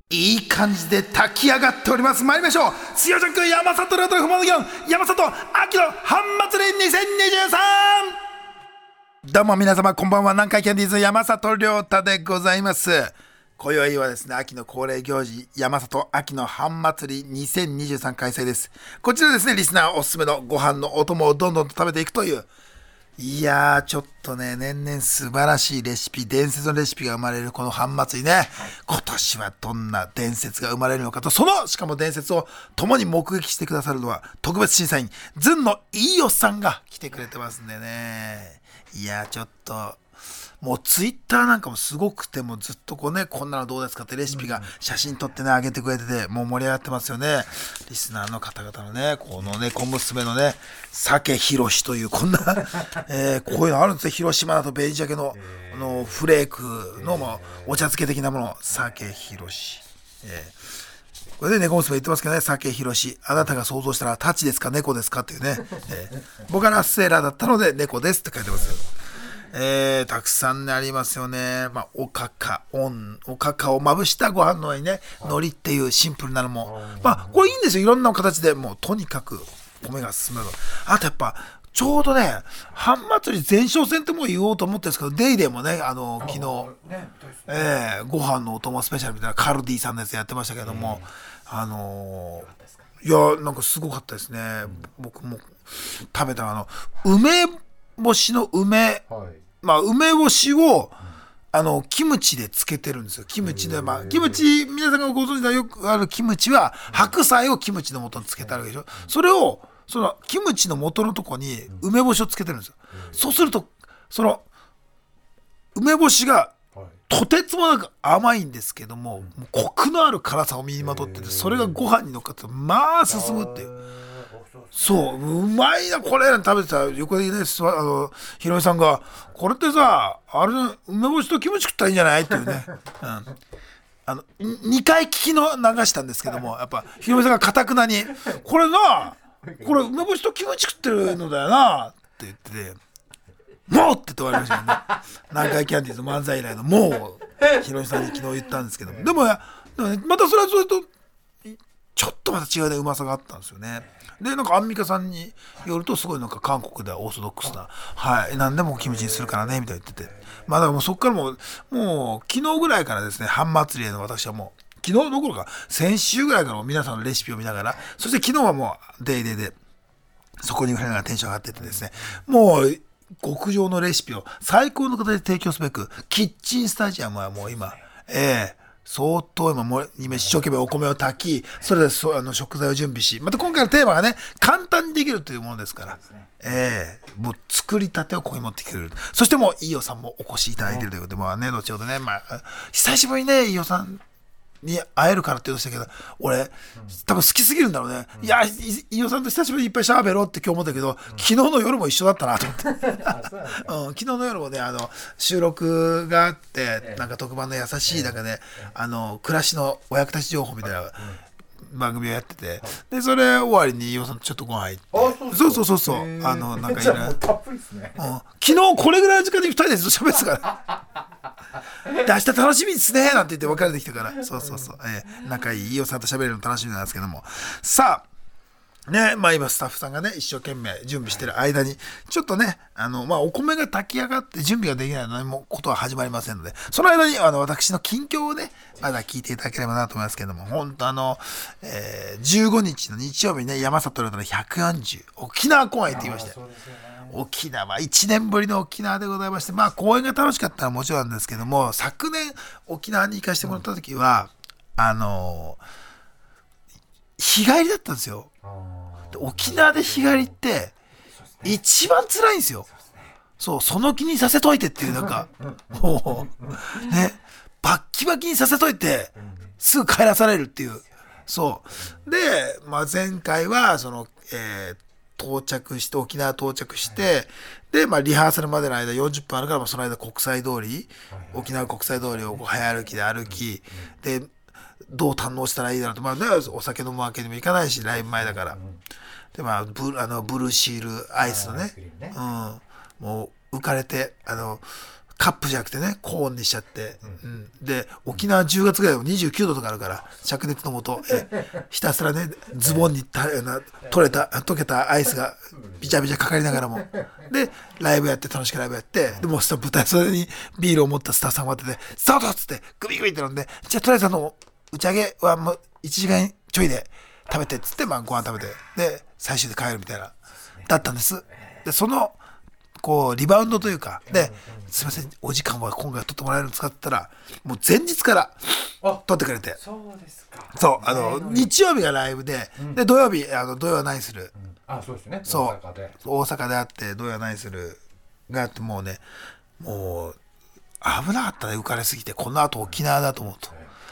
いい感じで炊き上がっております。参りましょう。水曜ジャンク山里亮太の不満の議論、山里秋の半祭り2023。どうも皆様こんばんは。南海キャンディーズ山里亮太でございます。今宵はですね、秋の恒例行事山里秋の半祭り2023開催です。こちらですね、リスナーおすすめのご飯のお供をどんどんと食べていくという、いやーちょっとね、年々素晴らしいレシピ、伝説のレシピが生まれるこの半祭りね、今年はどんな伝説が生まれるのかと、そのしかも伝説を共に目撃してくださるのは特別審査員ずんの飯尾さんが来てくれてますんでね。いやーちょっともうツイッターなんかもすごくて、もうずっとこうね、こんなのどうですかってレシピが写真撮ってね上げてくれてて、もう盛り上がってますよね。リスナーの方々のね、このね小娘のね鮭広しというこんな、こういうのあるんですよ。広島だとベージ鮭の、フレークの、お茶漬け的なもの、鮭広し、これで猫娘言ってますけどね、鮭広し、あなたが想像したらタチですか猫ですかっていうね、僕はラッセーラーだったので猫ですって書いてますよ。たくさんねありますよね。おかかをまぶしたご飯の上にね、海苔っていうシンプルなのも、これいいんですよ。いろんな形でもうとにかく米が進む。あとやっぱちょうどね、半祭り前哨戦ってもう言おうと思ってるんですけど、デイデイもね、昨日、ご飯のお供スペシャルみたいなカルディさんのやつやってましたけども、いやなんかすごかったですね。僕も食べた梅干しの梅干しをキムチでつけてるんですよ。キムチで、キムチ皆さんがご存知のよくあるキムチは白菜をキムチの素につけてあるわけでしょ。それをそのキムチの素のとこに梅干しをつけてるんですよ。そうするとその梅干しがとてつもなく甘いんですけども、コクのある辛さを身にまとってて、それがご飯に乗っかって進むっていう。そううまいなこれ食べてた横でね、ひろみさんがこれってさ、あれ梅干しとキムチ食ったらいいんじゃないっていうね、2回聞きの流したんですけども、やっぱひろみさんが堅くなにこれ梅干しとキムチ食ってるのだよなって言ってて、もうって言われましたよね。南海キャンディーズ漫才以来のもうひろみさんに昨日言ったんですけども、でもね、またそれはそれとちょっとまた違うね、うまさがあったんですよね。でなんかアンミカさんによると、すごいなんか韓国ではオーソドックスな、何でもキムチにするからねみたいに言ってて、だからもうそっからもう昨日ぐらいからですね、半祭りへの私はもう昨日どころか先週ぐらいからも皆さんのレシピを見ながら、そして昨日はもうデイデイでそこに触れながらテンション上がってってですね、もう極上のレシピを最高の形で提供すべく、キッチンスタジアムはもう今相当今一生懸命お米を炊き、それで食材を準備し、また今回のテーマがね、簡単にできるというものですから、もう作りたてをここに持ってきてくれる。そしてもう飯尾さんもお越しいただいているということで、後ほどね、久しぶりにね飯尾さんに会えるからって言うとしたけど、俺多分好きすぎるんだろうね。いや飯尾さんと久しぶりにいっぱいしゃべろうって今日思ったけど、昨日の夜も一緒だったなと思って昨日の夜もね、収録があって、なんか特番の優しい中で、暮らしのお役立ち情報みたいな番組をやってて、でそれ終わりに飯尾さんとちょっとご飯行って、そうなんかいいな、 たっぷりですね。 昨日これぐらいの時間で2人でずっと喋ってたから明日楽しみですねなんて言って別れてきたから、仲いい飯尾さんと喋れるの楽しみなんですけども、さあね、今スタッフさんがね一生懸命準備してる間に、ちょっとねお米が炊き上がって準備ができないのにことは始まりませんので、その間に私の近況をねまだ聞いていただければなと思いますけども、本当15日の日曜日にね、山里亮太の140沖縄公演行ってきまして、沖縄1年ぶりの沖縄でございまして、公演が楽しかったのはもちろんなんですけども、昨年沖縄に行かせてもらった時は日帰りだったんですよ。沖縄で日帰りって一番辛いんですよ。その気にさせといてっていう、なんかもうね、バッキバキにさせといてすぐ帰らされるっていう。で、前回は沖縄到着して、でリハーサルまでの間40分あるから、その間沖縄国際通りを早歩きで歩きで、どう堪能したらいいだろうと、お酒飲むわけにもいかないし、ライブ前だから、でブルーシールアイスのね、もう浮かれてカップじゃなくてねコーンにしちゃって、で沖縄10月ぐらいでも29度とかあるから灼熱のもとひたすらねズボンに溶けたアイスがビチャビチャかかりながらもでライブやって楽しくライブやってでもう舞台袖にビールを持ったスタッフさんが待っててスタートっつってグビグビって飲んでじゃあとりあえず打ち上げはもう1時間ちょいで食べてっつってご飯食べてで最終で帰るみたいなだったんです。でそのこうリバウンドというかですいませんお時間は今回取ってもらえるの使ったらもう前日から取ってくれてそうですか。 そう日曜日がライブで、で土曜日土曜は何する、 そうですね。 そう大阪で大阪であって土曜は何するがあってもうねもう危なかったね浮かれすぎてこの後沖縄だと思うと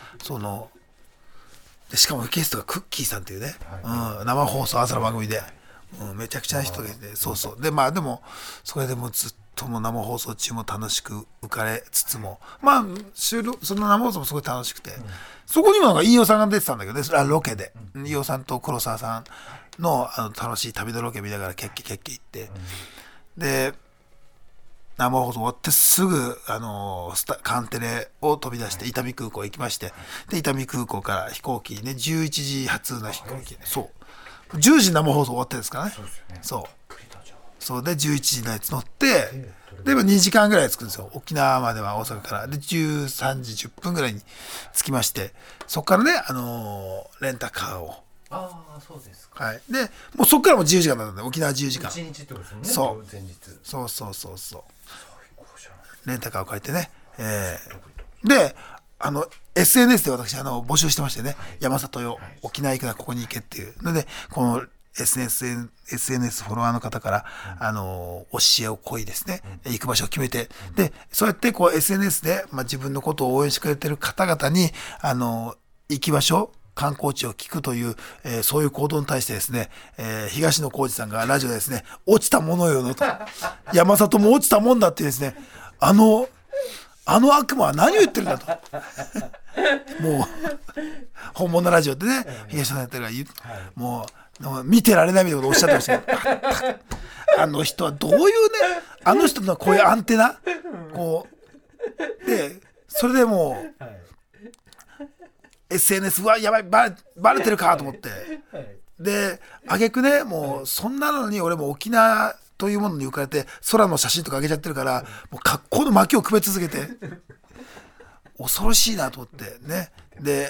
でしかもゲストがクッキーさんっていうね、生放送朝の番組で、めちゃくちゃな人がいてそうででもそれでもずっとも生放送中も楽しく浮かれつつもその生放送もすごい楽しくて、そこにもなんか飯尾さんが出てたんだけどねそれはロケで、飯尾さんと黒沢さんの楽しい旅のロケ見ながらケッケケッケ行って、で生放送終わってすぐカンテレを飛び出して伊丹空港行きまして、で伊丹空港から飛行機ね11時発の飛行機そう10時生放送終わってるんですからね。そうで11時のやつ乗ってで2時間ぐらい着くんですよ沖縄までは大阪からで13時10分ぐらいに着きましてそこからねレンタカーをそうですか。 でもうそこからも10時間なんで沖縄10時間 1日ってことですもんね。 そう前日そうレンタカーを借りてね、でSNS で私募集してましてね、山里よ、沖縄行くならここに行けっていうのでこの SNS フォロワーの方から教えを請いですね行く場所を決めてでそうやってSNS で、自分のことを応援してくれてる方々に行き場所観光地を聞くという、そういう行動に対してですね、東野幸治さんがラジオでですね落ちたものよのと山里も落ちたもんだってですねあの悪魔は何を言ってるんだともう本物ラジオってね東野さんやってるからもう見てられないみたいなことをおっしゃってましたけどあの人はどういうねあの人のこういうアンテナでそれでもう、SNS はやばいバレてるかと思ってで挙句ねもうそんなのに俺も沖縄というものに浮かれて空の写真とか上げちゃってるからもう格好の巻をくべ続けて恐ろしいなと思ってねで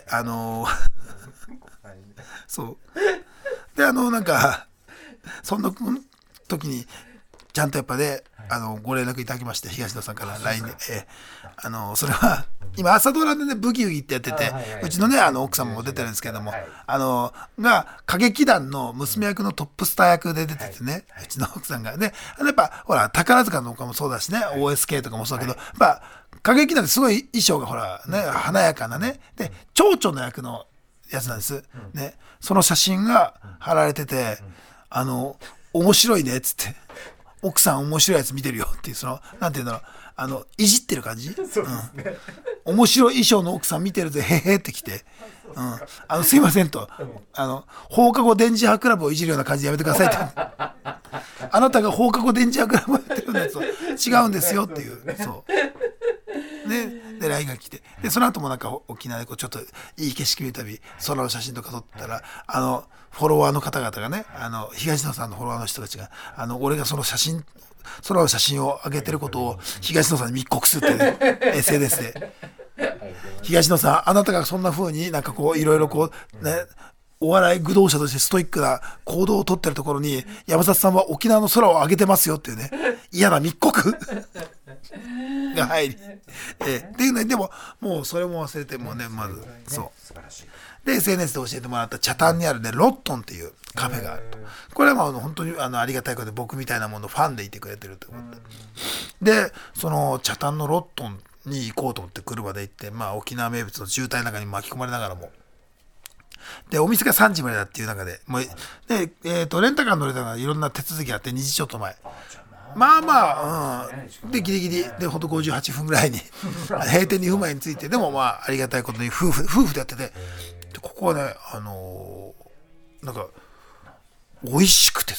そうでなんかそんな時にちゃんとやっぱねご連絡いただきまして東野さんから LINE で、それは今朝ドラでねブギウギってやっててうちのね奥さんも出てるんですけどもが歌劇団の娘役のトップスター役で出ててねうちの奥さんがねやっぱほら宝塚の岡もそうだしね OSK とかもそうだけどやっぱ歌劇団ってすごい衣装がほらね華やかなねで蝶々の役のやつなんです、ね、その写真が貼られてて面白いねっつって奥さん面白いやつ見てるよっていうなんていうんだろういじってる感じ、面白い衣装の奥さん見てるぜへへってきて、すいませんと放課後電磁波クラブをいじるような感じでやめてくださいってあなたが放課後電磁波クラブをやってるようなやつは違うんですよっていうそうで LINE が来てでその後もなんか沖縄でちょっといい景色見るたび空の写真とか撮ったらフォロワーの方々がね東野さんのフォロワーの人たちが俺がその空の写真を上げてることを東野さんに密告するって、ね、SNS で東野さんあなたがそんな風になんかいろいろねお笑い愚道者としてストイックな行動をとってるところに山里さんは沖縄の空を上げてますよっていうね嫌な密告が入り、っていうねでももうそれも忘れてもうねまずそうで SNS で教えてもらった北谷にあるねロットンっていうカフェがあるとこれは本当にありがたいことで僕みたいなものファンでいてくれてると思ってでその北谷のロットンに行こうと思って車で行って沖縄名物の渋滞の中に巻き込まれながらもでお店が3時までだっていう中でもうで、レンタカー乗れたのはいろんな手続きあって2時ちょっと前でギリギリでほんと58分ぐらいに閉店2分前に着いてでもありがたいことに夫婦でやっててでここはねなんか美味しくてさ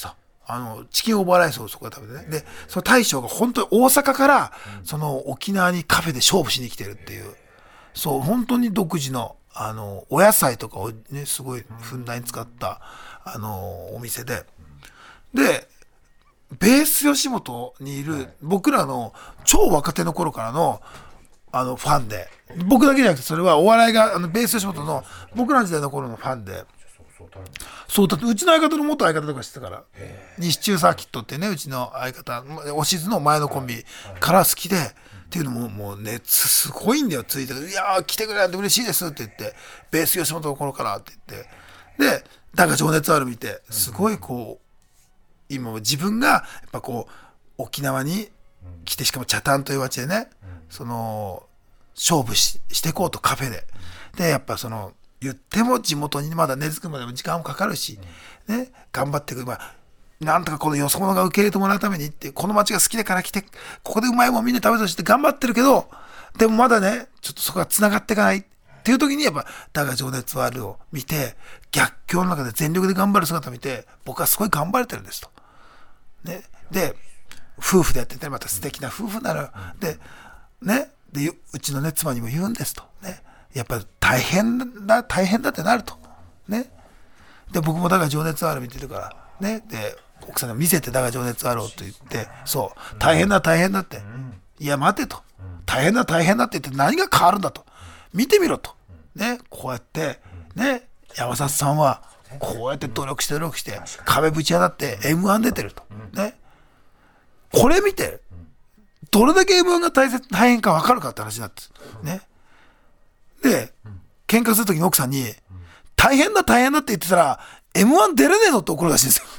チキンオーバーライスをそこで食べてね。で、その大将が本当に大阪から、その沖縄にカフェで勝負しに来てるっていう、そう、本当に独自の、お野菜とかをね、すごいふんだんに使った、お店で。で、ベース吉本にいる、僕らの超若手の頃からの、ファンで、僕だけじゃなくて、それはお笑いが、ベース吉本の、僕らの時代の頃のファンで、そうだってうちの相方の元相方とかしてたから西中サーキットってね、うちの相方おしずの前のコンビから好きで、っていうのももう熱すごいんだよ。ついていやー来てくれなんて嬉しいですって言って、ベース吉本の頃からって言って、でだが情熱ある見てすごいこう今自分がやっぱこう沖縄に来て、しかも北谷という街でね、その勝負していこうとカフェで、でやっぱその言っても地元にまだ根付くまでも時間もかかるし、ね、頑張っていく、なんとかこのよそ者が受け入れてもらうためにって、この街が好きだから来て、ここでうまいもんみんな食べてほしいって頑張ってるけど、でもまだね、ちょっとそこが繋がっていかないっていう時に、やっぱ、だが情熱はあるを見て、逆境の中で全力で頑張る姿を見て、僕はすごい頑張れてるんですと。ね、で、夫婦でやってて、また素敵な夫婦なの。で、ね、で、うちのね、妻にも言うんですと。ね。やっぱり大変だってなるとね。で僕もだが情熱ある見てるからね。で奥さんが見せてだが情熱あると言って、そう大変だって、いや待てと、大変だって言って何が変わるんだと、見てみろとね。こうやってね、山里さんはこうやって努力して壁ぶち当たって M1 出てるとね。これ見てどれだけ M1 が大変か分かるかって話になってね。で、喧嘩するときに奥さんに、大変だって言ってたら、M1 出れねえぞって怒るらしいんですよ。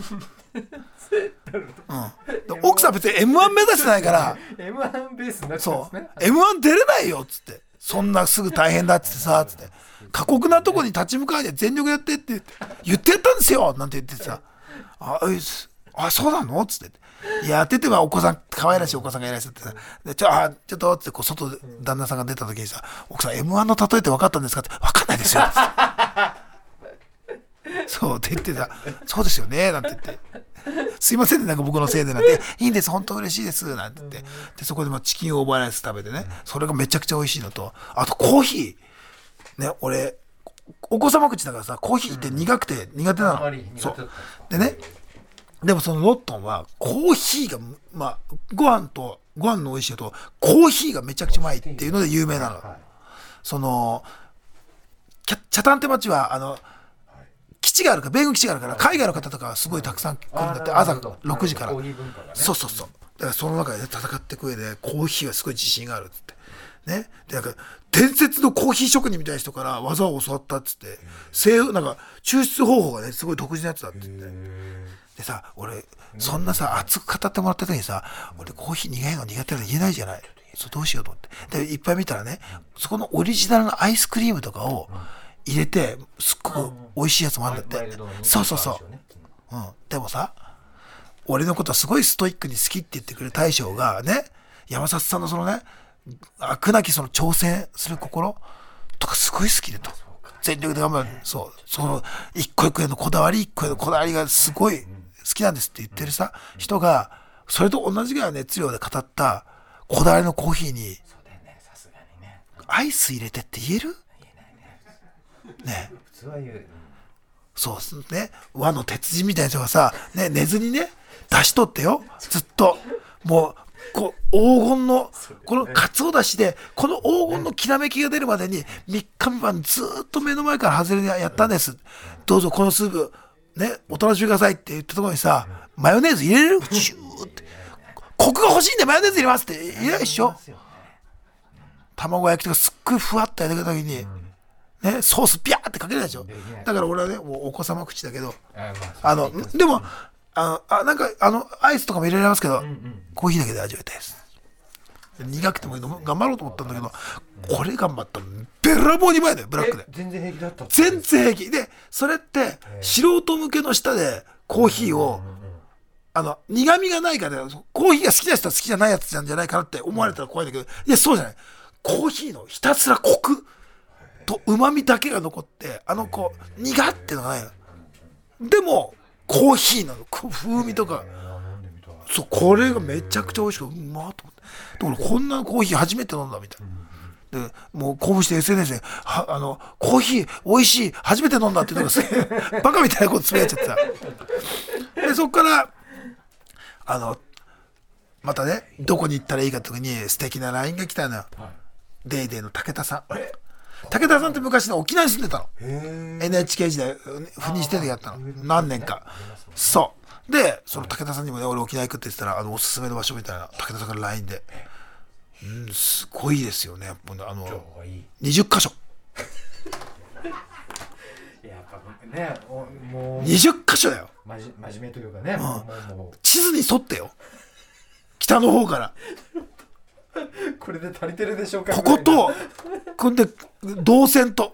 奥さん別に M1 目指してないから、 M1 ベースになっちゃうんですね。 そう、M1 出れないよっつって、そんなすぐ大変だっつってさ、つって、過酷なとこに立ち向かうには全力やってって言ってやったんですよなんて言ってさ、そうなのっつって。やっててはお子さん、可愛らしいお子さんがいらっしゃってさ、でちょっとってこう外で旦那さんが出た時にさ、奥さん M1 の例えって分かったんですかって、分かんないですよってそうって言ってさ、そうですよねなんて言って、すいませんねなんか僕のせいでなんて、いいんです本当嬉しいですなんて言って、でそこでチキンオーバーライス食べてね、それがめちゃくちゃ美味しいのと、あとコーヒーね、俺お子様口だからさ、コーヒーって苦くて苦手なの、そうでね。でもそのロットンはコーヒーがご飯の美味しいとコーヒーがめちゃくちゃうまいっていうので有名なの。その北谷って町は基地があるから、米軍基地があるから、海外の方とかはすごいたくさん来るんだって、朝6時から。そうだからその中で戦っていく上でコーヒーはすごい自信があるっつってね。でなんか伝説のコーヒー職人みたいな人から技を教わったっつって、なんか抽出方法がねすごい独自なやつだって言って。でさ、俺そんなさ熱く語ってもらった時にさ、俺コーヒー苦いの苦手なの言えないじゃない。そうどうしようと思って、でいっぱい見たらね、そこのオリジナルのアイスクリームとかを入れてすっごく美味しいやつもあるんだって。そう、でもさ、俺のことはすごいストイックに好きって言ってくれる大将がね、山里さんのそのね飽くなきその挑戦する心とかすごい好きでと、全力で頑張る、その一個一個へのこだわりがすごい好きなんですって言ってるさ、人がそれと同じぐらいの熱量で語ったこだわりのコーヒーにアイス入れてって言える？ね、普通は言う。そうね、和の鉄人みたいな人がさ、ね、寝ずにね出しとってよ、ずっともうこう黄金のこのかつおだしでこの黄金のきらめきが出るまでに3日3晩ずっと目の前から外れにやったんです、どうぞこのスープねお楽しみくださいって言ったところにさ、マヨネーズ入れれる？シューってコクが欲しいんでマヨネーズ入れますって言えないでしょ。卵焼きとかすっごいふわっとやってくれた時にね、ソースビャーってかけないでしょ。だから俺はねもうお子様口だけど、でもなんかアイスとかも入れられますけど、コーヒーだけで味わいたいです。苦くてもいいの頑張ろうと思ったんだけど、これ頑張ったらべらぼうに前だよ、ブラックで。 全然平気だった。 全然平気で、それって素人向けの舌でコーヒーを苦味がないから、コーヒーが好きな人は好きじゃないやつなんじゃないかなって思われたら怖いんだけど、いやそうじゃない、コーヒーのひたすらコクと旨味だけが残って、苦ってのがないの。でもコーヒーの風味とか、 飲んでみたい。 そうこれがめちゃくちゃ美味しくてうまーと思って、だからこんなコーヒー初めて飲んだみたいな、でもう興奮して SNS でコーヒー美味しい初めて飲んだっていうのがバカみたいなことつぶやいちゃってさ、でそっからまたねどこに行ったらいいかって時に素敵な LINE が来たのよ、デイデイの武田さん。武田さんって昔ね沖縄に住んでたの。NHK 時代赴任してる時やったの何年か。そうでその武田さんにもね俺沖縄行くって言ってたらおすすめの場所みたいな武田さんから LINE で、すごいですよねやっぱ20カ所やっぱねもう 20カ所だよ。 真面目というかね、もう地図に沿ってよ、北の方からこれで足りてるでしょうか。 こことこんで動線と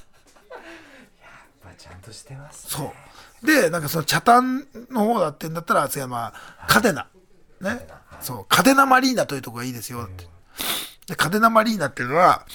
ちゃんとしてます、 ね、そうでなんかその北谷の方だってんだったら次は嘉手納ね、そう嘉手納マリーナというところがいいですよって、で嘉手納マリーナっていうのは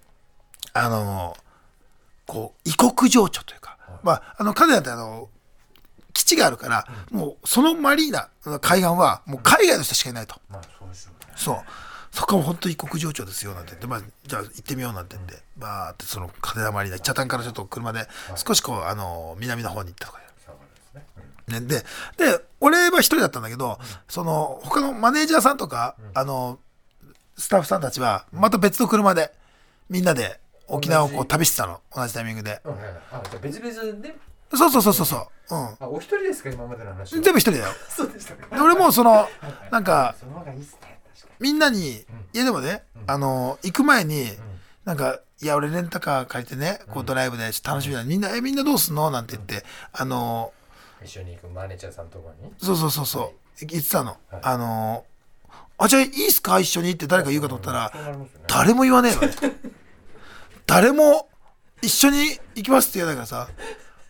こう異国情緒というか、嘉手納って基地があるから、もうそのマリーナ海岸はもう海外の人しかいないと、そうそこは本当に異国情緒ですよなんて言って、じゃあ行ってみようなんて言って、バーってその嘉手納マリーナ北谷からちょっと車で少しこう南の方に行ったとかね、で俺は一人だったんだけど、その他のマネージャーさんとか、スタッフさんたちはまた別の車でみんなで沖縄をこう旅してたの、同じタイミングで。 じゃあ別々で。 そう、 お一人ですか今までの話は。 全部一人だよ。 そうでしたか。 で俺もなんかその方がいいっすね、確かみんなに家でもね、行く前になんかいや俺レンタカー借りてねこうドライブで楽しみだ、みんなどうすんのなんて言って一緒に行くマネージャーさんとかに。 そう言ってたの、じゃあいいっすか一緒にって誰か言うかと思ったら、誰も言わねえのね誰も一緒に行きますって言わないからさ、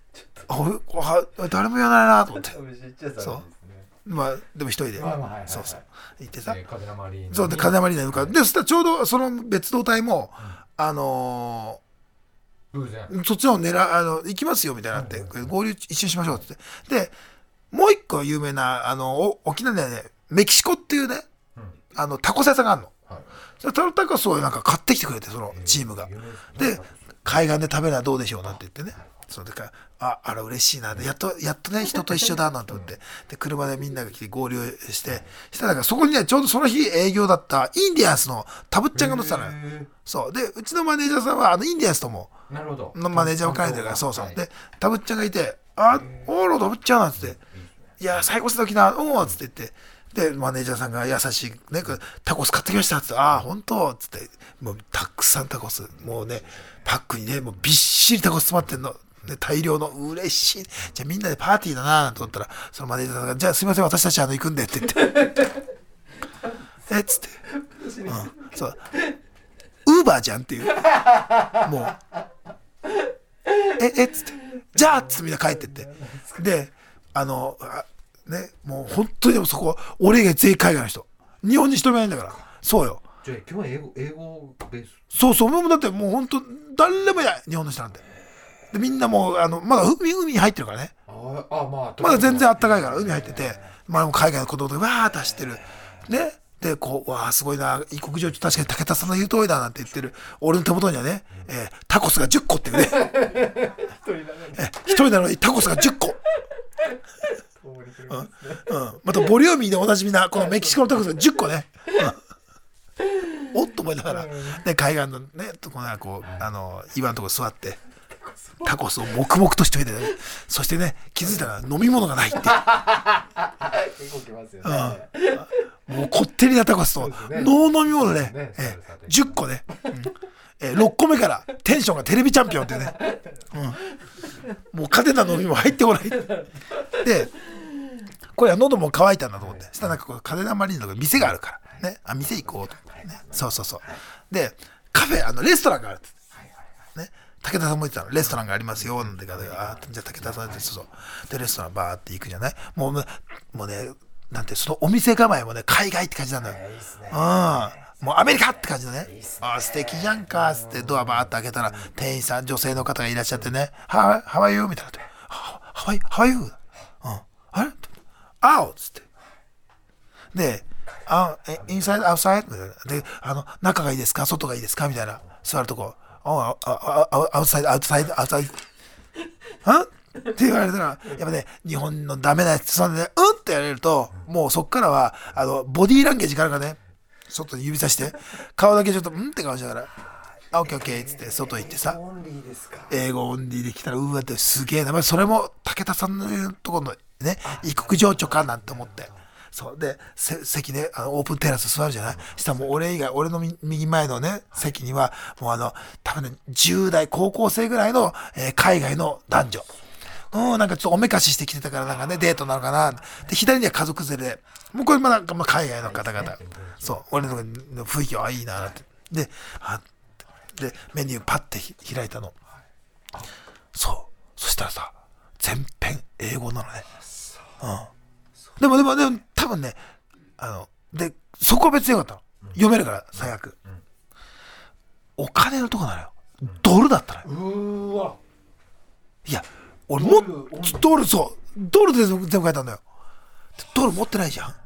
誰も言わないなと思って、そうでも一人でそう行ってさ、そうで嘉手納マリーナに向かう。でそしたらちょうどその別動隊もそっちの行きますよみたいになって、合流一緒にしましょうって言って、でもう一個有名な沖縄でねメキシコっていうねタコス屋さんがあるの、そのタコスをなんか買ってきてくれて、そのチームがで海岸で食べるのはどうでしょうなんて言ってね、それであら嬉しいな、やっとね人と一緒だなんて思って、で車でみんなが来て合流してしたら、そこにねちょうどその日営業だったインディアンスのタブッちゃんが乗ってたのよ。そうでうちのマネージャーさんはインディアンスとものマネージャーを兼ねてるから、そうでタブッちゃんがいて、タブッちゃんなんつって、いや最高した時なおーっつって言って、でマネージャーさんが優しいねタコス買ってきましたっつって、本当っつって、もうたくさんタコスもうねパックにねもうびっしりタコス詰まってんので、大量の嬉しい、じゃあみんなでパーティーだなと思ったら、そのマネージャーさんがじゃあすいません私たち行くんでって言ってっつって、そうウーバーじゃんっていう、もうっつってじゃあっつってみんな帰ってって、でねもう本当にでもそこ俺以外全員海外の人、日本に一人もいないんだから。そうよ。 じゃあ今日は英語ベース。 そうもうだってもう本当誰もいない日本の人なんて。でみんなもうまだ海に入ってるからね。まだ全然あったかいから海入ってて、もう海外の子供とわーって走ってるね。でわーすごいな異国情緒、確かに武田さんの言う通りだなんて言ってる俺の手元にはね、タコスが10個っていうね一人なのにタコスが10個またボリューミーでおなじみなこのメキシコのタコスが10個ね、おっと思いながら、で海岸のねとこ岩のとこ座ってタコスを黙々と一人で、ね、そしてね気づいたら飲み物がないって結構きますよね、 もうこってりなタコスとノー飲み物ね、10個ね、6個目からテンションがテレビチャンピオンっていうね、もう嘉手納の飲みも入ってこないで、これは喉も渇いたんだと思って、そしたらなんか嘉手納マリーナのとこ店があるからね、店行こうと思ってね、そうでカフェレストランがあるってね、武田さんも言ってたの、レストランがありますよなんて、じゃあ武田さんって、でレストランバーって行くじゃない、もうねなんてそのお店構えもね海外って感じなんだよ、もうアメリカって感じだね。素敵じゃんかっつってドアバーって開けたら店員さん女性の方がいらっしゃってね、ハワイユーみたいな、ハワイユー、 あれ青っつって。で、インサイドアウトサイドで、中がいいですか外がいいですかみたいな、座るとこ、アウトサイドアウトサイドアウトサイドって言われたら、やっぱね、日本のダメなやつ、そんでね、ってやれると、もうそっからは、ボディーランゲージからね、外に指さして、顔だけちょっと、って顔しながら、オッケーオッケーっつって、外行ってさ、英語オンリーできたら、ってすげえな、それも武田さんのところのね、異国情緒かなんて思って。そうで席ねオープンテラス座るじゃない。したらもう俺以外俺の右前のね席にはもう多分ね10代高校生ぐらいの、海外の男女なんかちょっとおめかししてきてたからなんかねデートなのかな。で左には家族連れでもうこれまだ海外の方々そう俺の雰囲気はいいなってでメニューパッて開いたの。そしたらさ全編英語なのね。でも多分ねでそこは別によかったの、読めるから最悪、お金のとこなのよ、ドルだったのよ。いや俺もドルで全部書いたんだよ。ドル持ってないじゃん。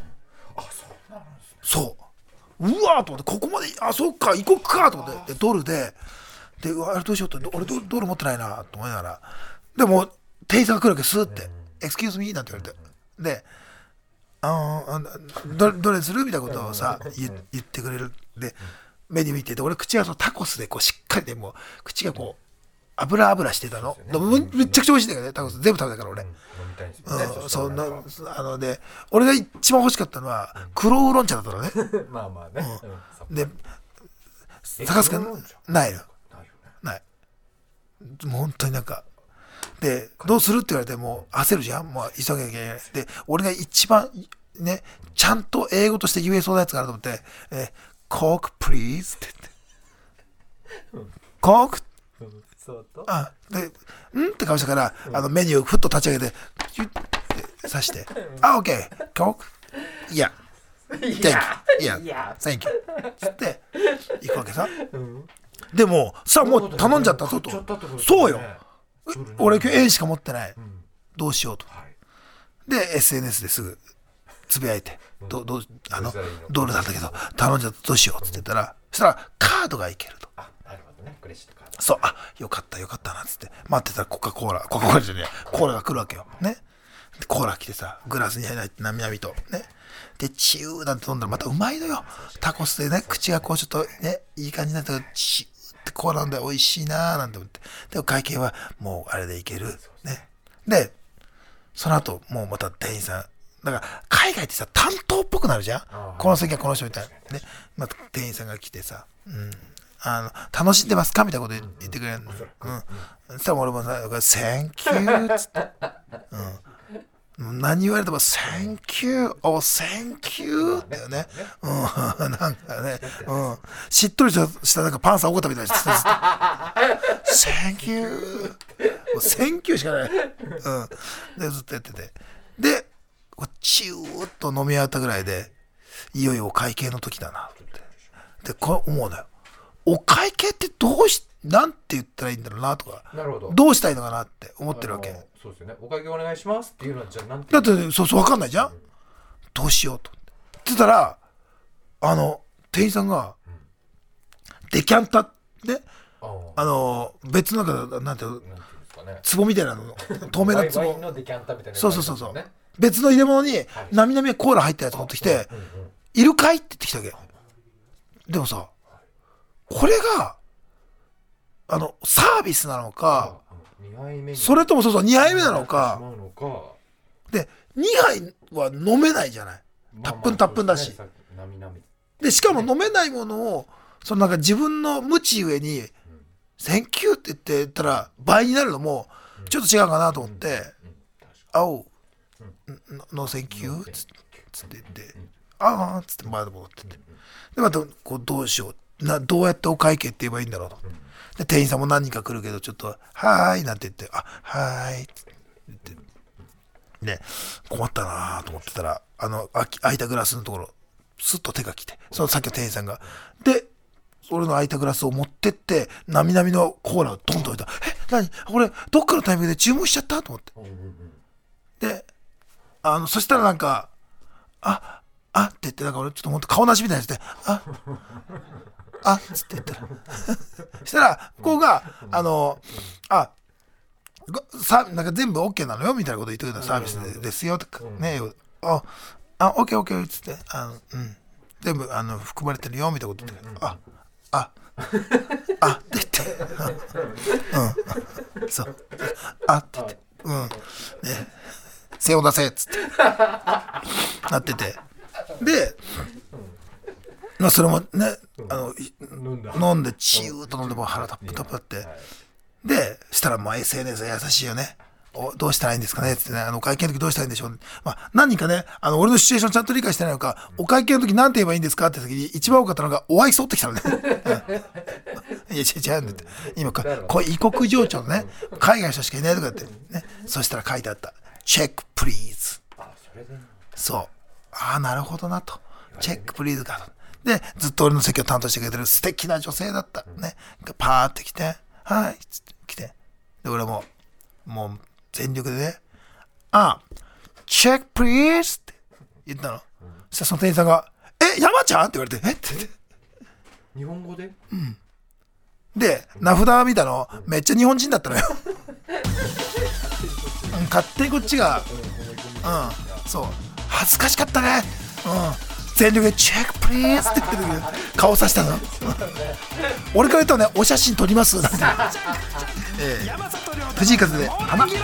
そううわーと思ってここまでそっか行こっかと思ってドルであれどうしようって俺ドル持ってないなと思いながらでも店員さんが来るわけスーって「Excuse me」なんて言われてでどれするみたいなことをさ言ってくれる。でメニュー見てて俺口がタコスでこうしっかりでもう口がこう油してたの。めっちゃくちゃ美味しいんだけどねタコス全部食べたから俺。で俺が一番欲しかったのは黒ウーロン茶だったのね。 まあね。 で探すかないのないもう本当になんかでどうするって言われてもう焦るじゃん。もう急げなきゃいけない。で俺が一番ねちゃんと英語として言えそうなやつがあると思って「コークプリーズ」って言って「コーク」で「ん?」って顔したからメニューふっと立ち上げてキュッて刺して「オッケーコークいや Thank you つって行くわけさ。でもさもう頼んじゃったとそうよ俺今日円しか持ってない、どうしようと、で SNS ですぐつぶやいてドルなんだけど頼んじゃったどうしようって言ったらそしたらカードがいけると。 なるほどねクレジットカード。 そうよかったなっつって待ってたらコカ・コーラじゃねえコーラが来るわけよね。でコーラ来てさグラスに入ってなみなみとねでチューなんて飲んだらまたうまいのよ。タコスでね口がこうちょっとねいい感じになったからチューってコーラ飲んで美味しいなーなんて思ってでお会計はもうあれでいけるね。でその後もうまた店員さんだから海外ってさ担当っぽくなるじゃん。この席はこの人みたいなね。また店員さんが来てさ、楽しんでますかみたいなこと言ってくれるの。そしたら俺もさ「Thank you」っつって、何言われても「Thank you」「Oh thank you」だよね。なんかね、しっとりしたなんかパンサーおこたみたいな「Thank you」もう「Thank you」しかない。でずっとやっててでチューッと飲み終わったぐらいでいよいよお会計の時だなってでこれ思うのよ。お会計ってなんて言ったらいいんだろうなとかどうしたいのかなって思ってるわけ。 そうですよね。お会計お願いしますっていうのはじゃあなんてだってそう分かんないじゃん、どうしようとって言ったら店員さんがデキャンタで別のなんかなんていうの壺みたいなの透明な壺ワインのデキャンタみたいなそう別の入れ物になみなみコーラ入ったやつ持ってきて「いるかい?」って言ってきたわけ。でもさこれがサービスなのかそれとも2杯目なのかで2杯は飲めないじゃない。たっぷんだしでしかも飲めないものをなんか自分の無知ゆえに「Thank you」って言ってたら倍になるのもちょっと違うかなと思って「青の Thank you」つって言って「ああ」っつってまだ戻ってってでまたこうどうしようどうやってお会計って言えばいいんだろうと。で店員さんも何人か来るけどちょっと「はーい」なんて言って「はーい」って言ってで困ったなと思ってたら空いたグラスのところスッと手が来てさっきの店員さんがで俺の空いたグラスを持ってってなみなみのコーラをドンと置いた。何これどっかのタイミングで注文しちゃったと思ってでそしたらなんかって言って、なんか俺ちょっとほんと顔なしみたいにして、っつって言ったらそしたら向こうがなんか全部 OK なのよみたいなこと言ってくれたサービスですよとかね、OK っつって、全部含まれてるよみたいなこと言ってくれた、って言ってそうって言ってね、背を出せっつってなってて、でそれもね飲んでチューッと飲んでもう腹タップタップあって、でしたらもう SNS は優しいよね。どうしたらいいんですかねってね、お会計の時どうしたらいいんでしょう、何人かね、俺のシチュエーションちゃんと理解してないのか、お会計の時何て言えばいいんですかって時に一番多かったのがお愛想ってきたのねいや違うんだって、今異国情緒のね海外の人しかいないとかってね、そしたら書いてあったチェックプリーズ。そう、なるほどなと、チェックプリーズかと。でずっと俺の席を担当してくれてる素敵な女性だったね、パーって来て、はいっつって来て、で俺もう全力でね、チェックプリーズって言ったの。そしたらその店員さんが山ちゃんって言われて、って言って、 日本語でで名札見たのめっちゃ日本人だったのよ勝手にこっちがそう恥ずかしかったね。全力でチェックプリーズって言ってるけど顔させたの俺から言ったらね、お写真撮りますなんて藤井風で花。い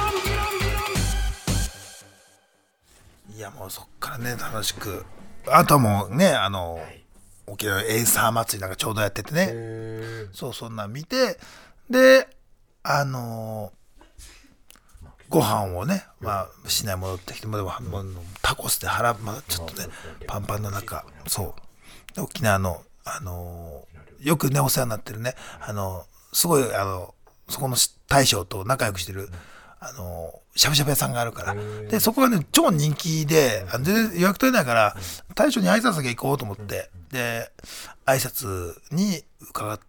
やもうそっからね楽しく、あとはもうね沖縄エイサー祭りなんかちょうどやっててね、そうそんなん見て、でご飯をね、市内戻ってきても、でもタコスで腹、ちょっとねパンパンの中、そうで沖縄のよくねお世話になってるね、すごいそこの大将と仲良くしてるしゃぶしゃぶ屋さんがあるから、でそこがね超人気で、全然予約取れないから大将に挨拶だけ行こうと思って、で挨拶に伺って、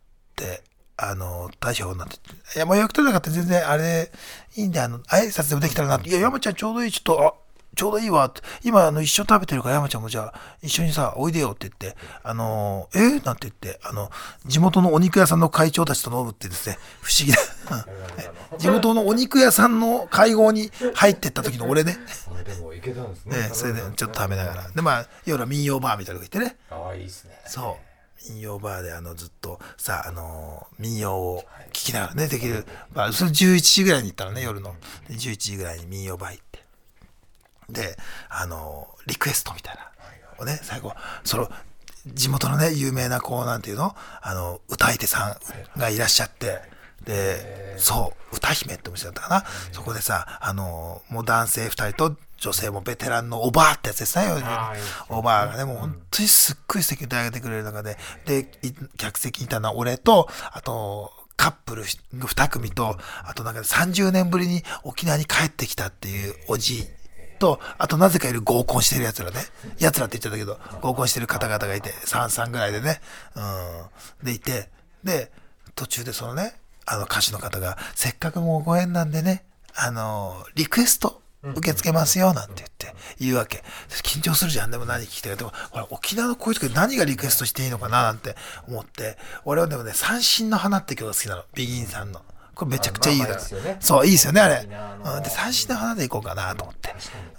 大将になって、いやもう予約取れなかったら全然あれいいんで、挨拶でもできたらなって、いや山ちゃんちょうどいい、ちょうどいいわって、今一緒食べてるから山ちゃんもじゃあ一緒にさおいでよって言って、なんて言って、地元のお肉屋さんの会長たちと飲むってですね、不思議な地元のお肉屋さんの会合に入ってった時の俺ねでも行けたんですね。 それでちょっと食べながら、で夜は民謡バーみたいなのが行ってね、 いいですね。 そう民謡バーでずっとさ民謡を聴きながらねできる、それ11時ぐらいに行ったのね、夜の11時ぐらいに民謡バー行って、でリクエストみたいなをね、最後その地元のね有名ななんていうの歌い手さんがいらっしゃって、でそう歌姫ってお店だったかな、そこでさもう男性2人と女性もベテランのおばあってやつですね、おばあがねもう本当にすっごい素敵に歌い上げてくれる中で、客席にいたのは俺と、あとカップル2組と、あとなんか30年ぶりに沖縄に帰ってきたっていうおじいと、あとなぜかいる合コンしてる奴らね、奴らって言っちゃったけど合コンしてる方々がいて、3ぐらいでね、でいて、で途中でそのね歌手の方がせっかくもうご縁なんでねリクエスト受け付けますよなんて言うわけ。緊張するじゃん。でも何聞きたいか、でもほら沖縄のこういう時何がリクエストしていいのかななんて思って、俺はでもね三振の花って曲が好きなの、ビギンさんの。これめちゃくちゃいいだろ、そういいですよねあれ、で三振の花でいこうかなと思って、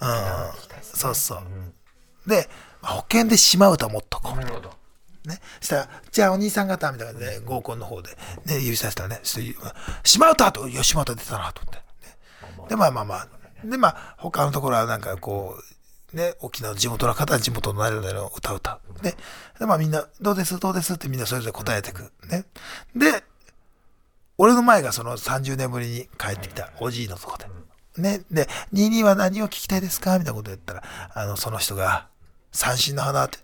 そうで保険で島唄持っとこうみたいなね、したらじゃあお兄さん方みたいなね合コンの方でね指さしたらね、島唄と島唄出たなと思って、でで他のところはなんかね沖縄の地元の方は地元のなりの歌を歌うでみんなどうですってみんなそれぞれ答えてくね。で俺の前がその30年ぶりに帰ってきたおじいのとこでね、で22は何を聞きたいですかみたいなこと言ったらその人が三振の花って、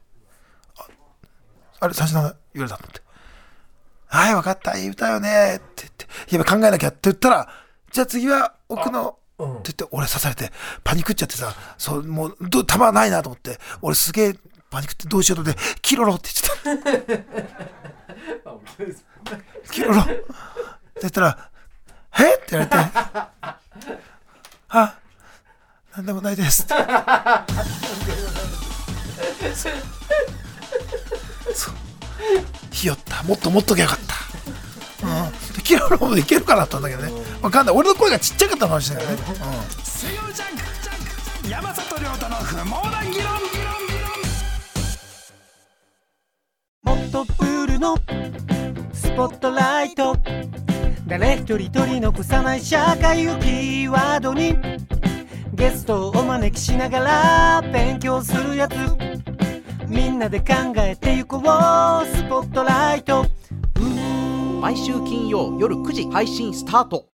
あれ三振の花言われたと思って、はい分かったいい歌よねって言って、いや考えなきゃって言ったら、じゃあ次は奥のって言って俺刺されてパニックっちゃってさ、もう弾ないなと思って、俺すげえパニックってどうしようとでキロロって言っちゃったキロロって言ったらえって言われて何でもないですってそうひよった、もっともっときゃよかった、キロロもいけるかなと思ったけどね、わかんない、俺の声がちっちゃかったかもしれないね、水曜ジャンク山里亮太の不毛な議論。 ホットプールのスポットライト、誰一人取り残さない社会をキーワードにゲストをお招きしながら勉強するやつ、みんなで考えてゆこうスポットライト。 毎週金曜夜9時配信スタート。